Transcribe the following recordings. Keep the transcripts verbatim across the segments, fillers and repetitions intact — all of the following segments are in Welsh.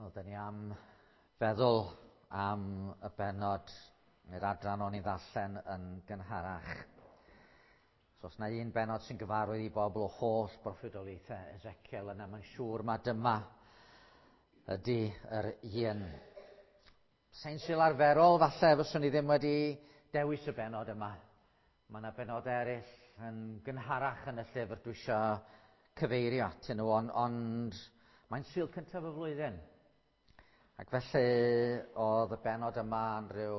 Wel, da ni am feddwl am y bennod neu'r adran o'n i ddarllen yn gynharach. So os na un bennod sy'n gyfarwydd i bobl o holl broffwydolaethau Ezekiel yna, mae'n siŵr ma dyma ydy yr un. Sensiol arferol, falle fyswn i ddim wedi dewis y bennod yma. Mae yna benodau eraill yn gynharach yn y llyfr dwi eisiau cyfeirio atyn nhw, ond, ond mae'n Sul cyntaf y flwyddyn. Ac felly oedd y bennod yma yn rhyw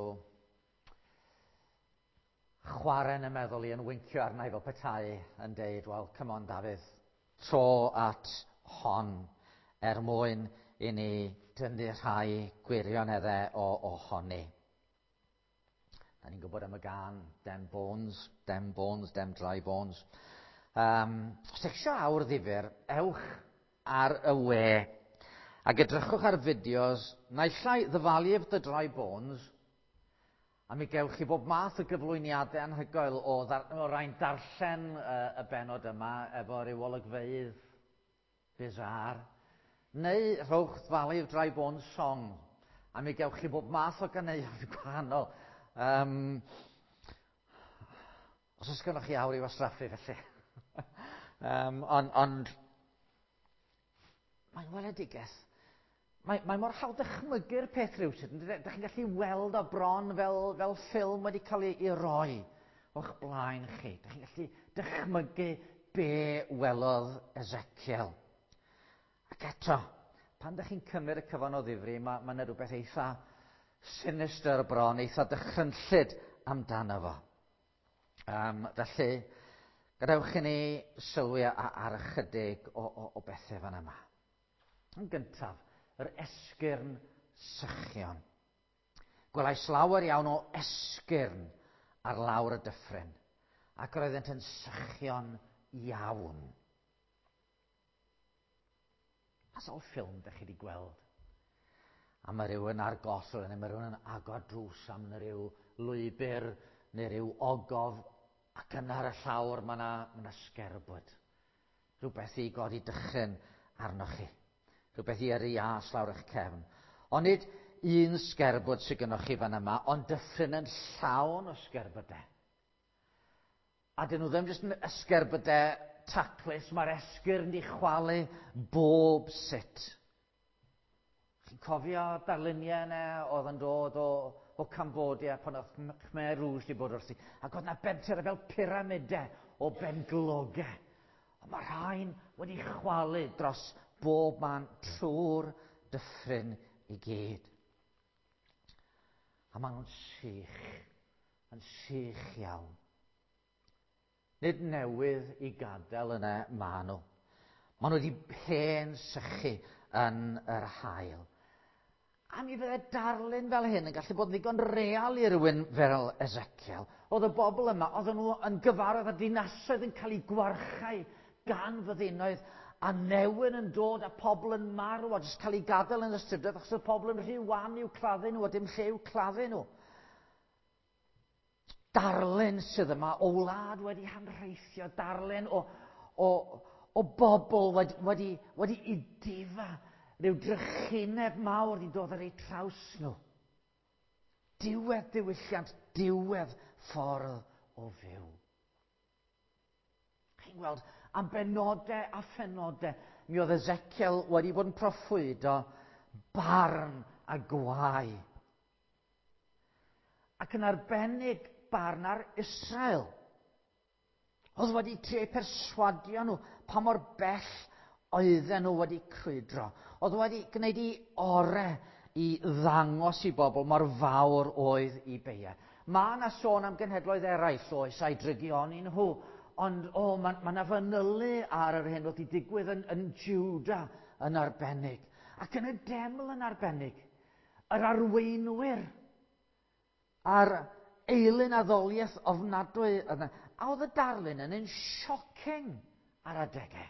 chwarae'n y meddwl i yn wincio arna i fel petai yn deud, wel, come on Dafydd, tro at hon er mwyn i ni dynnu rhai gwirioneddau o ohoni. Da ni'n gwybod am y gan, dem bones, dem bones, dem dry bones. Um, os eich eisiau awr ddifur, ewch ar y we ac edrychwch ar fideos naill ai The Valley of the Dry Bones, a mi gewch chi bob math o gyflwyniadau anhygoel o, ddar, o rhain darllen uh, y bennod yma efo ryw olygfeydd bizar, neu rhowch The Valley of Dry Bones song, a mi gewch chi bob math o ganeuon gwahanol. Um, os oes gennych chi awr i wasraffu felly. um, ond on, mae'n weledigaeth. Mae, mae mor hawdd dychmygu'r peth rywsut. Da chi'n gallu weld o bron fel, fel ffilm wedi cael ei, ei roi o'ch blaen chi. Da chi'n gallu dychmygu be welodd Ezekiel. Ac eto, pan da chi'n cymryd y cyfan o ddifri, mae yna rhywbeth eitha sinister bron, eitha dychrynllyd amdano fo. Um, felly, gadewch i ni sylwi ar ychydig o, o, o bethau fan yma. Yn gyntaf, yr esgyrn sychion. Gwelais lawer iawn o esgyrn ar lawr y dyffryn, ac roeddent yn sychion iawn. A sawl ffilm da chi wedi gweld? A mae rhywun ar gosl, neu mae rhywun yn agor drws am ryw lwybr, neu ryw ogof, ac yna ar y llawr mae yna ma sgerbwd. Rhywbeth i godi dychryn arnoch chi. Rhywbeth i yrru as lawr eich cefn. Ond nid un sgerbwd sydd gennych chi fan yma, ond dyffryn yn llawn o sgerbydau. A dyn nhw ddim jyst yn ysgerbydau taclus, mae'r esgyrn di chwalu bob sut. Chi'n cofio darluniau yna oedd yn dod o, o Cambodia pan oedd Khmer Rouge di bod wrthi. Ac oedd yna benter fel pyramidau o benglogau. Ond mae rhain wedi chwalu dros bob man trwy'r dyffryn i gyd. A maen nhw'n sych, yn sych iawn. Nid newydd i gadael yna maen nhw. Maen nhw wedi hen sychu yn yr haul. A mi fydde darlun fel hyn yn gallu bod yn ddigon real i rywun fel Ezekiel. Oedd y bobl yma, oedden nhw yn gyfarwydd a dinasoedd yn cael ei gwarchau gan fyddinoedd, a newyn yn dod a pobl yn marw a jyst cael ei gadael yn ystrydoedd achos oedd pobl yn rhy wan i'w claddu nhw a dim lle i'w claddu nhw. Darlun sydd yma o wlad wedi hanreithio, darlun o, o, o bobl wedi, wedi, wedi idifa, rhyw drychineb mawr wedi dod ar eu traws nhw. Diwedd diwylliant, diwedd ffordd o fyw. Chi'n gweld, am benodau a phenodau, mi oedd Ezekiel wedi bod yn proffwydo barn a gwau. Ac yn arbennig barn ar Israel. Oedd wedi trio perswadio nhw pa mor bell oedden nhw wedi crwydro. Oedd wedi gwneud i ore i ddangos i bobl mor fawr oedd i beia. Mae yna sôn am genhedloedd eraill oes a'i drygioni nhw, ond o, oh, mae yna fanylu ar yr hyn oedd wedi digwydd yn, yn Juda yn arbennig. Ac yn y deml yn arbennig, yr arweinwyr a'r eilyn addoliaeth ofnadwy yna. A oedd y darlun yn un shocking ar adegau.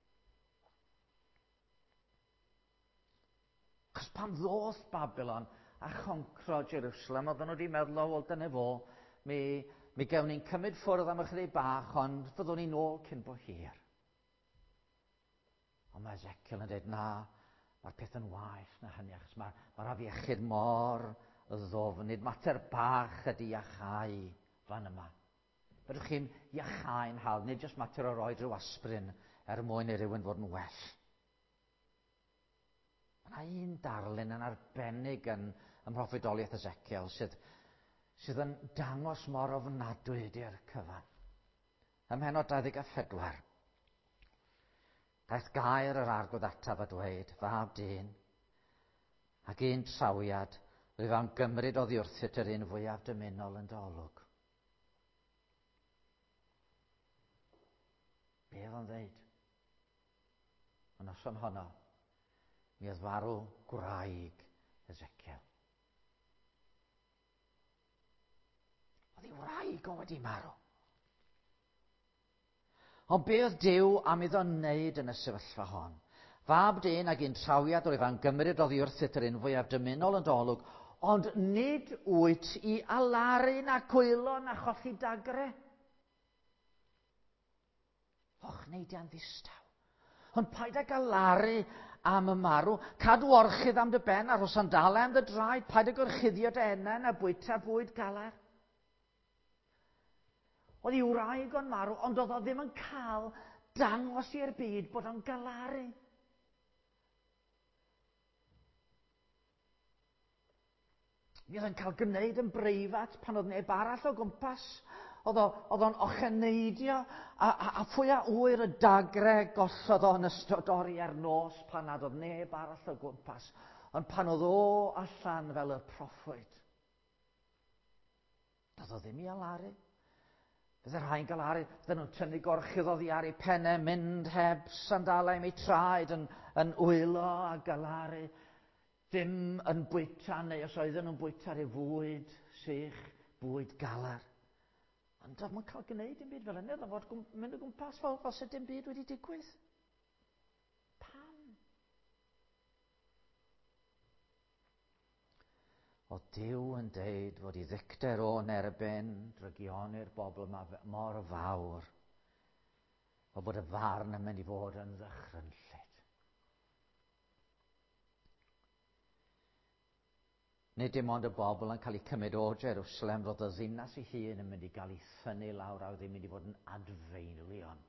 Cos pan ddoth Babylon a choncro Jerusalem, oedden nhw wedi meddwl, o, wel, dyna fo, mi, mi gewn ni'n cymryd ffwrdd am ychydig bach, ond fyddwn ni'n ôl cyn bo hir. Ond mae Ezekiel yn dweud, na, Mae'r peth yn waeth na hynny, achos mae'r ma afiechyd mor ddofn. Nid mater bach ydy iachau fan yma. Fydwch chi'n iachau'n hawdd, nid jyst mater o roed rhyw aspirin er mwyn i rywun fod yn well. Mae un darlun yn arbennig yn ym mhroffwydoliaeth Ezekiel sydd, sydd yn dangos mor ofnadwy ydy'r cyfan. Ym mhennod dau ddeg a phedwar, daeth gair yr arglwydd ataf a dweud, fab dyn, ac un trawiad, rwyf am gymryd oddi wrthyt yr un fwyaf dymunol yn dy olwg. Be oedd o'n ddeud? Yn noson honno, mi oedd farw gwraig Ezekiel. Oedd ei wraig o wedi marw. Ond be oedd Duw am iddo wneud yn y sefyllfa hon? Fab dyn ac un trawiad rwyf am gymryd oddi wrthyt yr un fwyaf dymunol yn dy olwg, ond nid wyt i alaru na cwylo na cholli dagre. Och, neidia'n ddistaw. Ond paid ag alaru am y marw, cadw orchydd am dy ben ar o sandalau am dy draed, paid ag orchuddio dy enen a bwyta bwyd galar. Oedd ei wraig o'n marw, ond oedd o ddim yn cael dangos i'r byd bod o'n galaru. Mi oedd o'n cael gwneud yn breifat pan oedd neb arall o gwmpas. Oedd o'n ocheneidio, a, a, a pwy a wyr y dagre gosod o'n ystod oriau'r nos pan nad oedd neb arall o gwmpas. Ond pan oedd o allan fel y proffwyd, doedd o ddim i alaru. Bydd yr rhain galaru, fydden nhw'n tynnu gorchydd oddi ar ei penne, mynd heb sandalau am ei traed, yn, yn wylo a galaru, ddim yn bwyta, neu os oedden nhw'n bwyta rhyw fwyd sych, bwyd galar. Ond doedd nhw'n cael gwneud dim byd fel hynny, oedd o'n fod mynd o gwmpas fel, fel sydd dim byd wedi digwydd. Pam? O Duw yn deud fod ei ddicter o'n erbyn drygionnu'r bobl yma mor fawr, o bod y farn yn mynd i fod yn ddychrynllyd. Nid dim ond y bobl yn cael ei cymryd o Jerusalem, roedd y ddinas ei hun yn mynd i gael ei thynnu lawr a ddim mynd i fod yn adfeilion.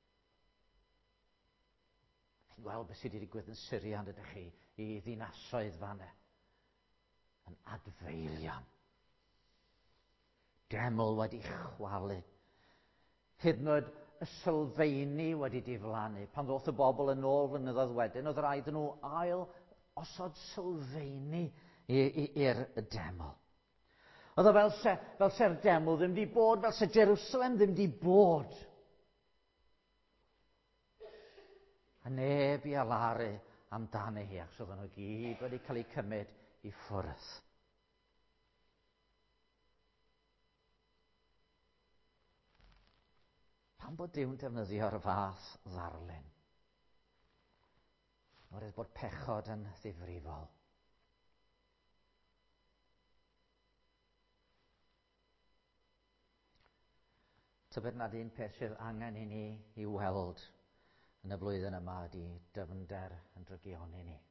Chi'n gweld beth sydd wedi digwydd yn Syria, ydych chi, i ddinasoedd fanne. Yn adfeilion. Deml wedi chwalu. Hyd yn oed y sylfeini wedi diflannu. Pan ddoth y bobl yn ôl flynyddoedd wedyn, oedd rhaid nhw ail osod sylfeini i'r deml. Oedd o fel se, fel se'r deml ddim di bod, fel se Jerusalem ddim di bod. A neb i alaru amdani hi, achos oedd nhw gyd wedi cael eu cymryd i ffwrdd. Pam bod Duw'n defnyddio'r fath ddarlun? Oherwydd bod pechod yn ddifrifol. Tybed nad un peth sydd angen i ni i weld yn y flwyddyn yma ydy dyfnder yn drygioni ni.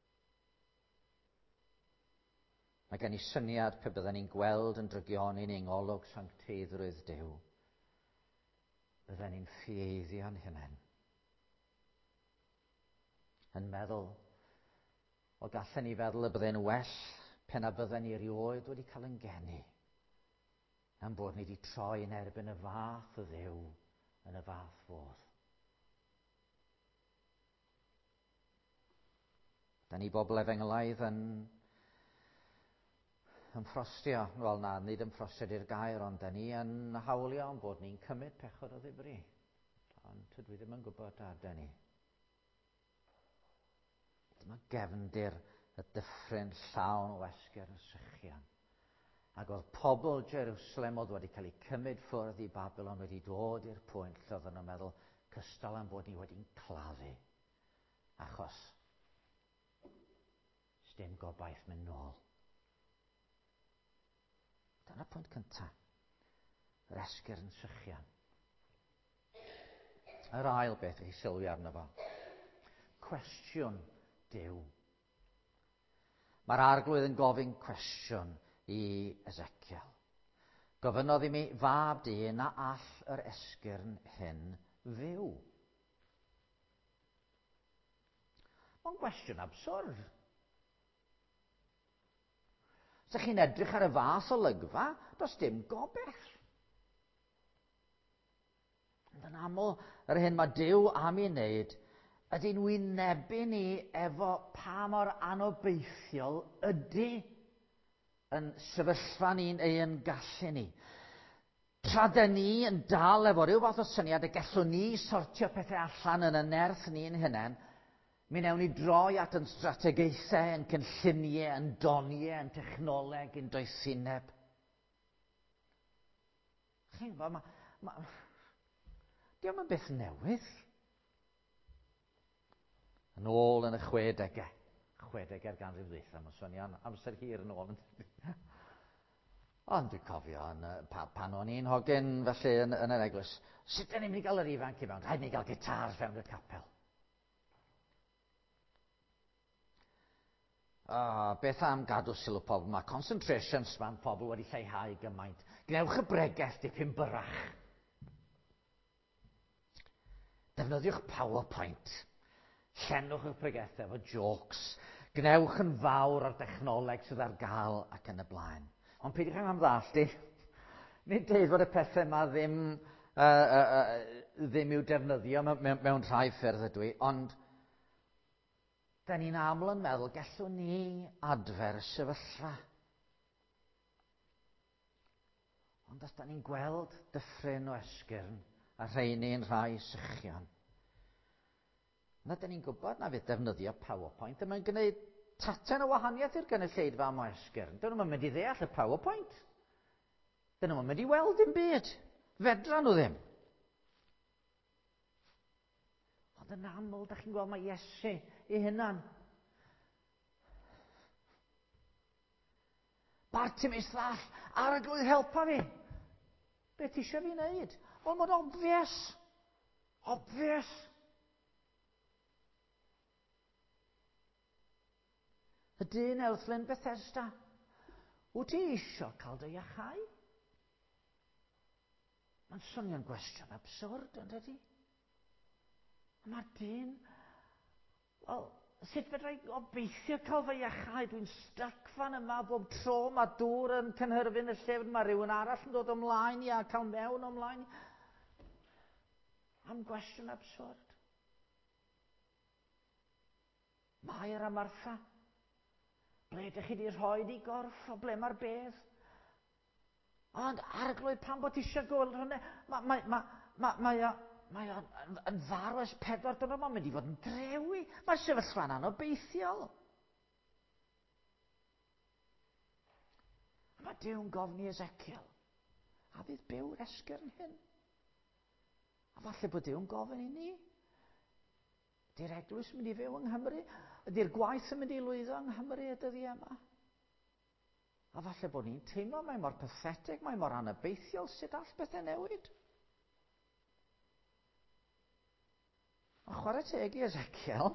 Mae gen i syniad pe bydden ni'n gweld yn drygioni ni'n olwg sancteiddrwydd Duw. Bydden ni'n ffieiddion hynny. Yn meddwl, o gallen ni feddwl y bydden well pen a bydden ni erioed wedi cael yn geni, am bod ni wedi troi yn erbyn y fath o Dduw yn y fath fodd. Da ni bobl Efengyleidd yn yn ffrostio, wel na, nid yn ffrostio di'r gair, ond da ni yn hawlio am bod ni'n cymryd pechod o ddifri. Ond dwi ddim yn gwybod a da ni. Dyma gefndir y dyffryn llawn o esger yn sychian. Ac oedd pobl Jerusalem oedd wedi cael eu cymryd ffwrdd i Babylon wedi dod i'r pwynt lle oedden nhw'n meddwl cystal am bod ni wedi'n claddu. Achos sdim gobaith mynd nôl. Dyna'r pwynt cyntaf. Yr esger yn sychian. Yr ail beth i sylwi arno fo. Cwestiwn Duw. Mae'r arglwydd yn gofyn cwestiwn i Ezekiel. Gofynnodd i mi, fab di, na all yr esgyrn hyn fyw? Mae'n gwestiwn absurd. Os ydych chi'n edrych ar y fath olygfa, does dim gobeth. Ond yn aml, yr hyn mae Duw am ei wneud, ydy'n wynebu ni efo pa mor anobeithiol ydy yn sefyllfa ni'n ein gallu ni. Tra dyn ni yn dal efo ryw fath o syniad y gallwn ni sortio pethau allan yn y nerth ni'n hunain, mi newn ni droi at yn strategaethau, yn cynlluniau, yn doniau, yn technoleg, yn doethineb. Chi'n gwybod, ma, ma, diolch yn beth newydd. Yn ôl yn y chwedegau. Chwedegau'r ganrif ddwytha, mae'n swnio'n amser hir yn ôl. Ond dwi'n cofio, yn, pa, pan o'n i'n hogyn felly yn, yn yr eglwys, sut dyn ni'n mynd i gael yr ifanc i fewn? Rhaid ni gael gitar fewn y capel. Uh, beth am gadw sylw pobl? Mae concentration span pobl wedi lleihau gymaint. Gnewch y bregeth dipyn byrach. Defnyddiwch PowerPoint. Llenwch y bregethau efo jokes. Gnewch yn fawr o'r dechnoleg sydd ar gael ac yn y blaen. Ond peidiwch am ddallt i. Nid dweud fod y pethau yma ddim, uh, uh, uh, ddim i'w defnyddio mewn, mewn rhai ffyrdd ydw i, ond da ni'n aml yn meddwl gallwn ni adfer y sefyllfa. Ond os da ni'n gweld dyffryn o esgyrn a rheini'n rhai sychion, na da ni'n gwybod na fydd defnyddio PowerPoint yma'n gwneud taten o wahaniaeth i'r gynulleidfa am o esgyrn. Dyn nhw'n mynd i ddeall y PowerPoint. Dyn nhw'n mynd i weld dim byd. Fedra nhw ddim. Ond yn aml, da chi'n gweld mae Iesu ei hunan. Bartimaeus ddall, arglwydd helpa fi. Beth eisiau fi wneud? Wel, mae'n obvious. Obvious. Y dyn elflyn Bethesda. Wyt ti eisiau cael dy iachau? Mae'n swnio'n gwestiwn absurd, yn dydi? Mae'r dyn, wel, sut fedra i obeithio cael fy iachau? Dwi'n stuck fan yma bob tro mae dŵr yn cynhyrfu'n y llyfr, mae rhywun arall yn dod ymlaen i a cael mewn ymlaen. Am gwestiwn absurd. Mair a Martha. Ble ydych chi wedi rhoi di gorff, o ble mae'r bedd? Ond arglwydd pan bod eisiau gweld hwnna, mae ma, ma, ma, ma, ma, ma yn farw ers pedwar diwrnod, mae'n mynd i fod yn drewi. Mae'r sefyllfa'n anobeithiol. Mae Duw'n gofyn i Ezekiel, a fydd byw'r esgyrn hyn? A falle bod Duw'n gofyn i ni? Ydy'r eglwys yn mynd i fyw yng Nghymru? Ydy'r gwaith yn mynd i lwyddo yng Nghymru y dyddiau yma? A falle bod ni'n teimlo mae mor pathetig, mae mor anobeithiol, sut all bethau newid? Ond chwarae teg i Ezekiel,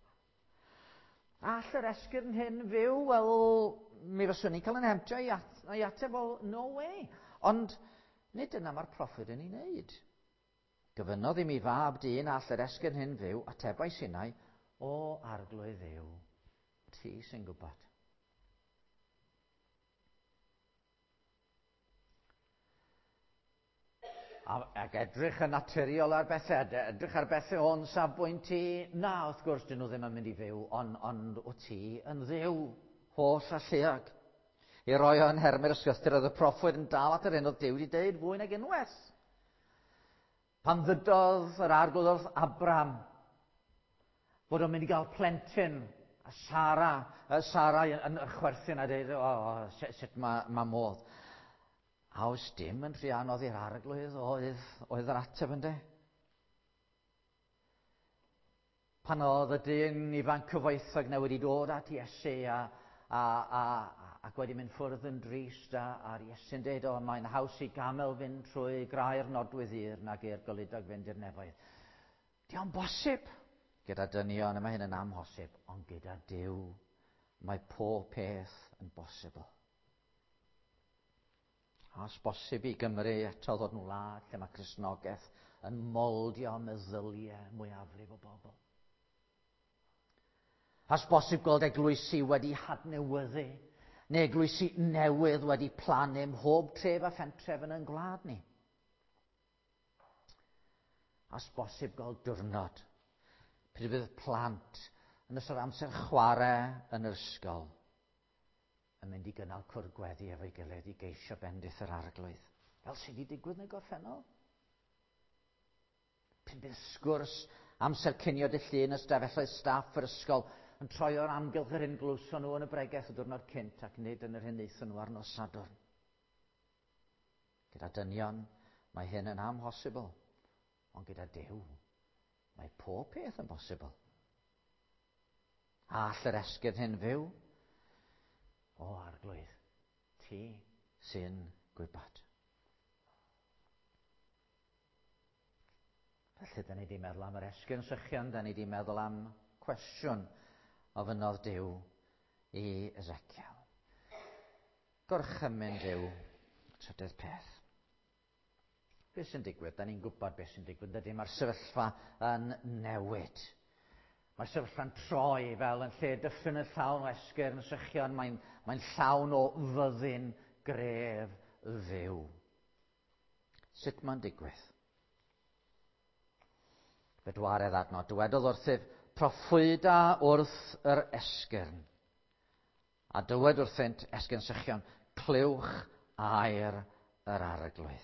all yr esgyrn hyn fyw? Wel, mi fyswn i'n cael yn hemtio i ateb, well, no way. Ond nid yna mae'r proffwyd yn ei wneud. Gofynnodd i mi fab dyn all yr esgyrn hyn fyw, atebais innau, o arglwydd Dduw, ti sy'n gwybod. Ac edrych yn naturiol ar bethau, edrych ar bethau o'n safbwynt ti, na, wrth gwrs, dyn nhw ddim yn mynd i fyw, ond, ond o ti yn ddiw, holl a lleag. I roi o'n hermau'r ysgythyr, oedd y proffwyd yn dal at yr hyn oedd Duw wedi deud fwy nag unwaith. Pan ddydodd yr arglwydd wrth Abraham bod o'n mynd i gael plentyn, a Sara, a Sara yn chwerthin a dweud, o, oh, sut mae ma modd. A oes dim yn rhy anodd i'r arglwydd oedd, oedd yr ateb ynddo. Pan oedd y dyn ifanc cyfoethog na wedi dod at Iesu a, a, a, ac wedi mynd ffwrdd yn drist a, a'r Iesu'n dweud, o, mae'n haws i gamel fynd trwy grau'r nodwydd hir nag i'r golydog fynd i'r nefoedd. Di o'n bosib? Gyda dynion, y mae hyn yn amhosib, ond gyda Duw, mae pob peth yn bosibl. A os bosib i Gymru eto ddod yn wlad lle mae Cristnogaeth yn moldio meddyliau mwyafrif o bobl. Os bosib gweld eglwysi wedi hadnewyddu, neu eglwysi newydd wedi plannu ym mhob tref a phentref yn ein gwlad ni. Os bosib gweld diwrnod, pryd bydd plant yn ystod amser chwarae yn yr ysgol, yn mynd i gynnal cwrdd-gweddi efo'i gilydd i geisio bendith yr arglwydd. Fel sydd wedi digwydd yn y gorffennol. Pryd bydd sgwrs amser cinio dy llun ystafelloedd staff yr ysgol yn troi o'r amgylch yr hyn glwson nhw yn y bregaeth y diwrnod cynt ac nid yn yr hyn neithon nhw ar nos Sadwrn. Gyda dynion, mae hyn yn amhosibl, ond gyda Duw, mae pob peth yn bosibl. A all yr esgyrn hyn fyw? O arglwydd, ti sy'n gwybod. Felly, da ni wedi meddwl am yr esgyrn sychion, da ni wedi meddwl am cwestiwn ofynodd Duw i Ezekiel. Gorchymyn Duw, trydydd peth. Beth sy'n digwydd? Da ni'n gwybod beth sy'n digwydd. Dydy mae'r sefyllfa yn newid. Mae'r sefyllfa'n troi fel yn lle dyffryn y llawn o esgyrn sychion, mae'n mae llawn o fyddin gref fyw. Sut mae'n digwydd? Bedwaredd adnod. Dywedodd wrthyf, proffwyda wrth yr esgyrn. A dywed wrthynt esgyrn sychion, clywch air yr arglwydd.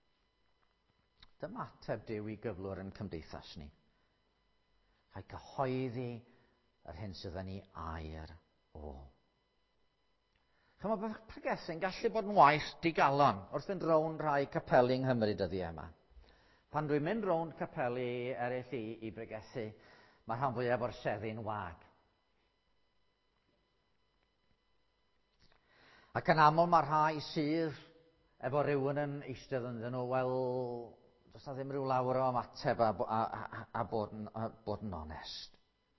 Dyma ateb Duw i gyflwr yn cymdeithas ni. Rhaid cyhoeddi yr hyn sydd yn ei air o. Chymod, mae pregethu'n gallu bod yn waith digalon wrth fynd rownd rhai capeli yng Nghymru dyddiau yma. Pan dwi'n mynd rownd capeli eraill i, i bregethu, mae rhan fwyaf o'r seddi'n wag. Ac yn aml mae rhai sydd efo rhywun yn eistedd yn nhw, wel, does na ddim rhyw lawer o ymateb a, a, a, a, bod, yn, a bod yn onest.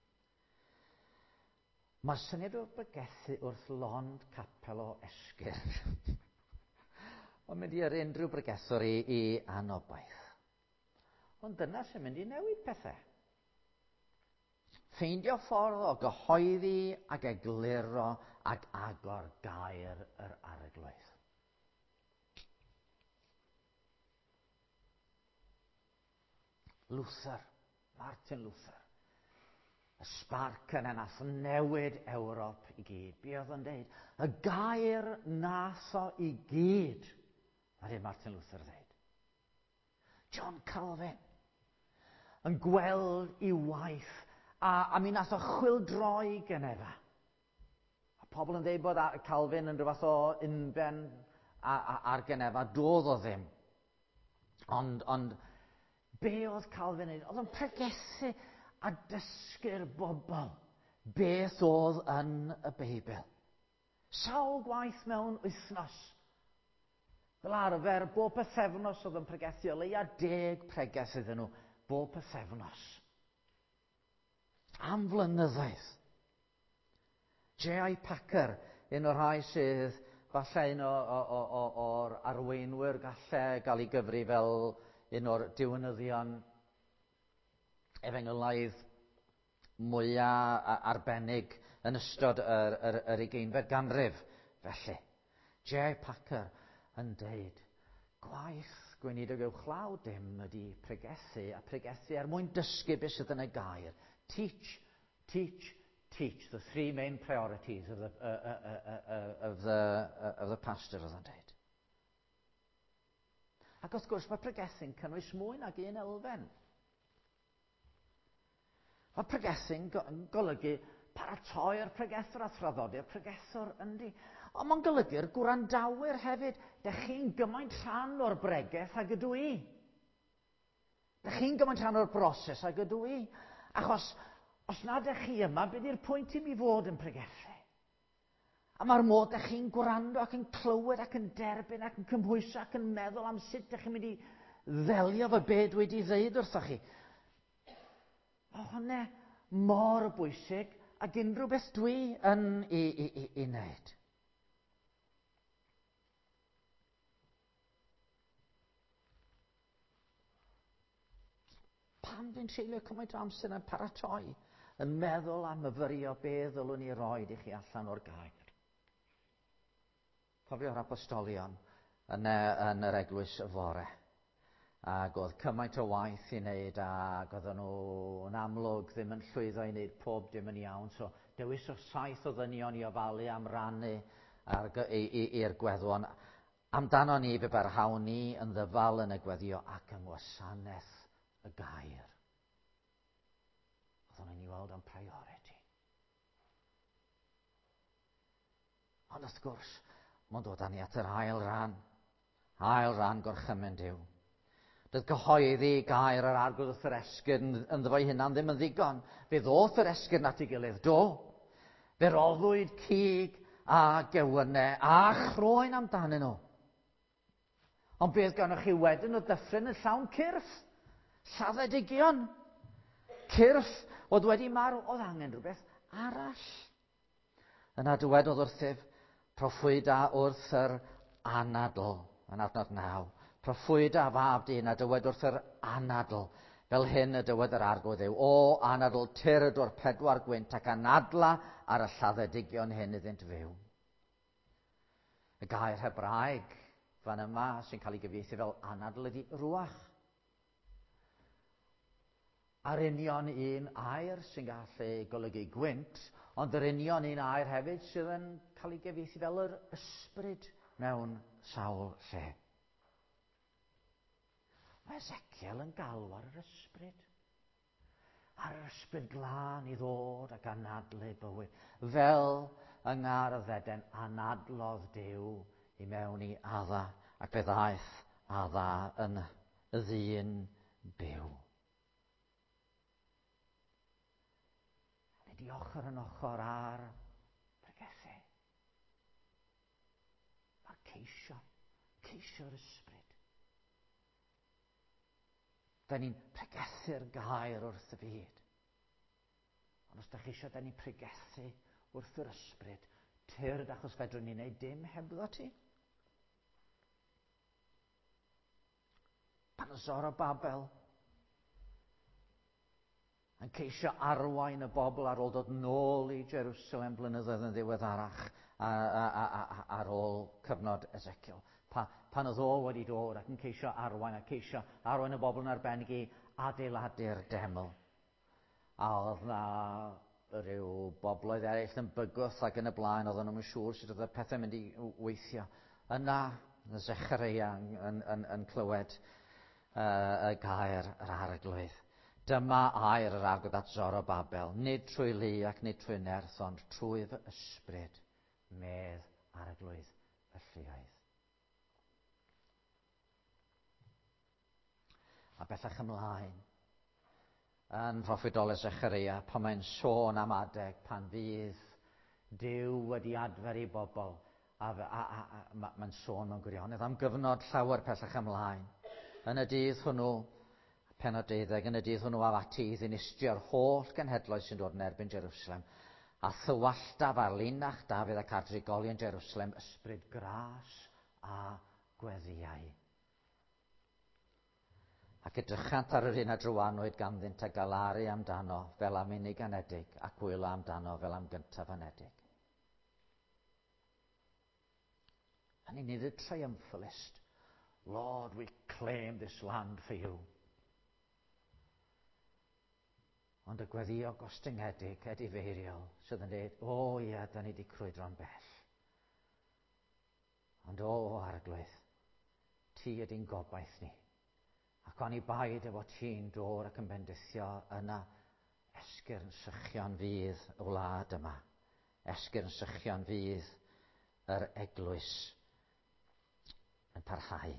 Mae'r syniad o bregethu wrth lond capel o esgyrn. Mae'n mynd i ar unrhyw bregethwr i, i anobaith. Ond dyna sy'n mynd i newid pethau. Ffeindio ffordd o gyhoeddi ac egluro ac agor gair yr arglwydd. Luther, Martin Luther, y sparc yna nath newid Ewrop i gyd. Be oedd yn deud? Y gair nath o i gyd, ar hyn Martin Luther ddeud. John Calvin, yn gweld i waith, a, a mi nath o chwildroi genefa. A pobl yn deud bod Calvin yn rhywbeth o unben a, a, ar genefa, doedd o ddim. Ond, ond be oedd Calvin yn? Oedd yn pregethu a dysgu'r bobl beth oedd yn y Beibl. Sawl gwaith mewn wythnos. Fel arfer, bob pythefnos oedd yn pregethu, o leia deg pregeth iddyn nhw, bob pythefnos. Am flynyddoedd. J I Packer, un o'r rhai sydd falle un o'r arweinwyr gallai gael ei gyfri fel un o'r diwnyddion efengylaidd mwyaf arbennig yn ystod yr, yr, yr ugeinfed ganrif felly. J I Packer yn deud, gwaith gweinidog uwchlaw dim ydy pregethu a pregethu er mwyn dysgu beth sydd yn y gair. Teach, teach, teach, the three main priorities of the, uh, uh, uh, uh, of the, uh, of the pastor, oedd yn deud. Ac wrth gwrs mae pregethu'n cynnwys mwy nag un elfen. Mae pregethu'n golygu paratoi'r pregethwr a thraddodi'r pregethwr yndi. Ond mae'n golygu'r gwrandawyr hefyd. Dych chi'n gymaint rhan o'r bregeth ag ydw i. Dych chi'n gymaint rhan o'r broses ag ydw i. Achos os nad ych chi yma, beth yw'r pwynt i mi fod yn pregethu? A mae'r modd ydych chi'n gwrando ac yn clywed ac yn derbyn ac yn cymhwyso ac yn meddwl am sut ydych chi'n mynd i ddelio fo be dwi wedi ddeud wrthoch chi. O hwnne, mor bwysig ac unrhyw beth dwi yn ei, ei, ei, ei wneud. Pam dwi'n treulio cymaint o amser yn paratoi, yn meddwl am myfyrio beth ddylwn ni roed i chi allan o'r gair. Cofio'r apostolion yn, yn yr eglwys y fore. Ac oedd cymaint o waith i wneud ac oedden nhw yn amlwg ddim yn llwyddo i wneud pob dim yn iawn. So dewis o saith o ddynion i ofalu am rannu i'r gweddwon. Amdano ni fe barhawn ni yn ddyfal yn y gweddio ac yng ngwasanaeth y gair. Oedden nhw'n ei weld am priority. Ond wrth gwrs, mae'n dod â ni at yr ail ran. Ail ran gorchymyn Duw. Doedd gyhoeddi gair yr arglwydd wrth yr esgyrn yn ddyfo'i hunan ddim yn ddigon. Fe ddoth yr esgyrn at ei gilydd, do. Fe roddwyd cig a gewynau a chroen amdanyn nhw. Ond beth ganoch chi wedyn o dyffryn yn llawn cyrff? Lladdedigion. Cyrff oedd wedi marw, oedd angen rhywbeth arall. Yna dywedodd wrthyf, proffwyda wrth yr anadl, yn adnod naw. Proffwyda fab dyn a dywed wrth yr anadl, fel hyn y dywed yr arglwydd yw, o anadl tyrd o'r pedwar gwynt ac anadla ar y lladdedigion hyn iddynt fyw. Y gair Hebraeg fan yma sy'n cael ei gyfieithu fel anadl ydi rwach. A'r union un air sy'n gallu golygu gwynt, ond yr union un air hefyd sydd yn cael ei gyfieithu fel yr ysbryd mewn sawl lle. Mae Ezekiel yn galw ar yr ysbryd. Ar yr ysbryd glân i ddod ac anadlu bywyd. Fel yng ngar y ddeden anadlodd Duw i mewn i adda ac fe ddaeth adda yn y ddyn byw. Nid i ochr yn ochr ar pregethu. Mae'r ceisio, ceisio'r ysbryd. Da ni'n pregethu'r gair wrth y byd. Ond os da chi eisiau, da ni'n pregethu wrth yr ysbryd, tyrd achos fedrwn ni'n neud dim hebddo ti. Pan o Zorobabel yn ceisio arwain y bobl ar ôl dod nôl i Jerusalem blynyddoedd yn ddiweddarach a, a, a, a, ar ôl cyfnod Ezekiel. Pa, pan oedd o wedi dod ac yn ceisio arwain a ceisio arwain y bobl yn arbennig i adeiladu'r deml. A oedd na ryw bobloedd eraill yn bygwth ac yn y blaen, oedden nhw'n siŵr sut oedd y pethau mynd i weithio. Yna, Zecharia yn, yn, yn, yn clywed uh, y gair yr arglwydd. Dyma air yr arglwydd at Zorobabel, nid trwy lu ac nid trwy nerth, ond trwy fy ysbryd, medd arglwydd y lluoedd. A bellach ymlaen, yn proffwydol Zecharia, pan mae'n sôn am adeg, pan fydd Duw wedi adfer i bobl, a, a, a, a ma, mae'n sôn mewn gwirionedd am gyfnod llawer pellach ymlaen. Yn y dydd hwnnw, penod deuddeg, yn y dydd hwnnw af ati i ddinistio'r holl genhedloedd sy'n dod yn erbyn Jerusalem, a thywalltaf ar linach Dafydd ac ar drigolion Jerusalem, ysbryd gras a gweddiau. Ac edrychant ar yr un a drwanwyd ganddynt a galaru amdano fel am unig anedig ac wylo amdano fel am gyntaf anedig. Hynny nid y triumphalist. Lord, we claim this land for you. Ond y gweddio gostyngedig, edifeiriol, sydd yn dweud, o ie, da ni wedi crwydro'n bell. Ond o arglwydd, ti ydy'n gobaith ni. Ac o'n i baid efo ti'n dod ac yn bendithio yna esgyrn sychion fydd y wlad yma. Esgyrn sychion fydd yr eglwys yn parhau.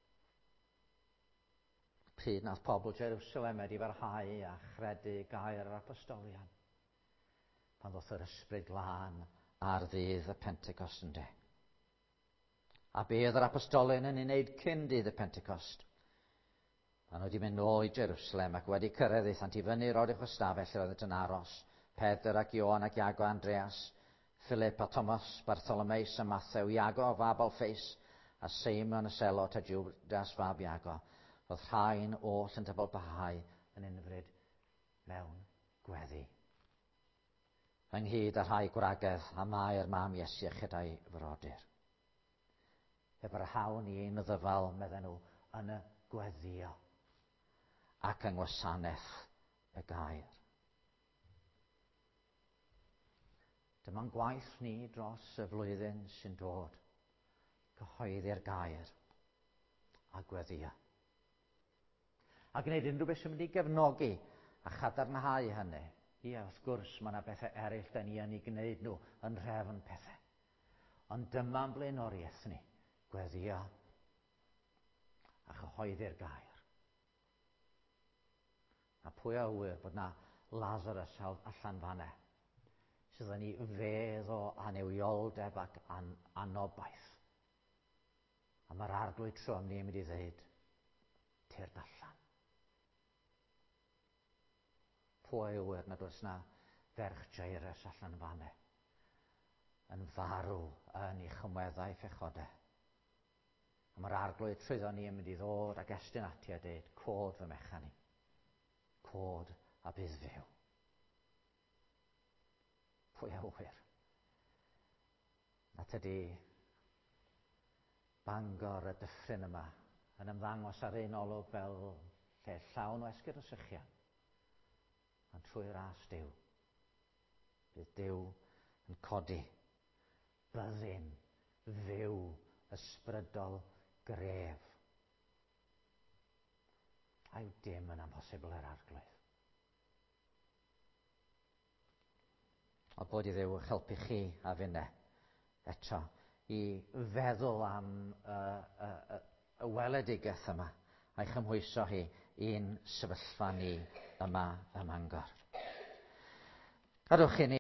Pryd nath pobl Jerusalem wedi parhau a chredu gair yr apostolion. Pan ddoth yr ysbryd glân ar ddydd y Pentecost ynde. A be oedd yr apostolion yn ei wneud cyn dydd y Pentecost? Maen nhw wedi mynd nôl i Jerusalem ac wedi cyrraedd eithant i fyny Rodiwch o Stafell lle oedd yn aros. Pedr ac Ioan ac Iago a Andreas, Philip a Thomas, Bartholomeus a Matthew, Iago a fab Alffeus, a Seimon y Selot a Judas fab Iago. Roedd rhain oll yn dybl bahau yn unfryd mewn gweddi. Ynghyd â rhai gwragedd a mae'r mam Iesu a chydau frodyr. Fe barhawn i un o ddyfal, medden nhw, yn y gweddio ac yng ngwasanaeth y gair. Dyma'n gwaith ni dros y flwyddyn sy'n dod, cyhoeddi'r gair a gweddio. A gwneud unrhyw beth sy'n mynd i gefnogi a chadarnhau hynny. Ia, wrth gwrs, mae yna bethau eraill da ni yn ei gwneud nhw yn nhrefn pethau. Ond dyma'n blaenoriaeth ni, gweddio a chyhoeddi'r gair. A pwy a wyr bod na Lazarus allan fanne, sydd yn ei fedd o anewioldeb ac an anobaith. A mae'r arglwydd trwm ni'n mynd i ddeud, tyrd allan. Pwy a wyr nad oes na ferch Jairus allan fanne, yn farw yn ei chymweddau phechodau. A mae'r arglwydd trwyddo ni yn mynd i ddod ac estyn ati a dweud, cod fy mechan ni, cod a bydd fyw. Pwy a wyr. Nad ydy Bangor y dyffryn yma yn ymddangos ar un olwg fel lle llawn o esgyrn y sychian. Ond trwy'r ras Duw, bydd Duw yn codi byddin, fyw, ysbrydol, gref. A yw dim yn amhosibl yr arglwydd. O bod i Dduw eich helpu chi a finne eto i feddwl am y, y, y, y weledigaeth yma a'i chymhwyso hi i'n sefyllfa ni yma ym Mangor. Gadwch i ni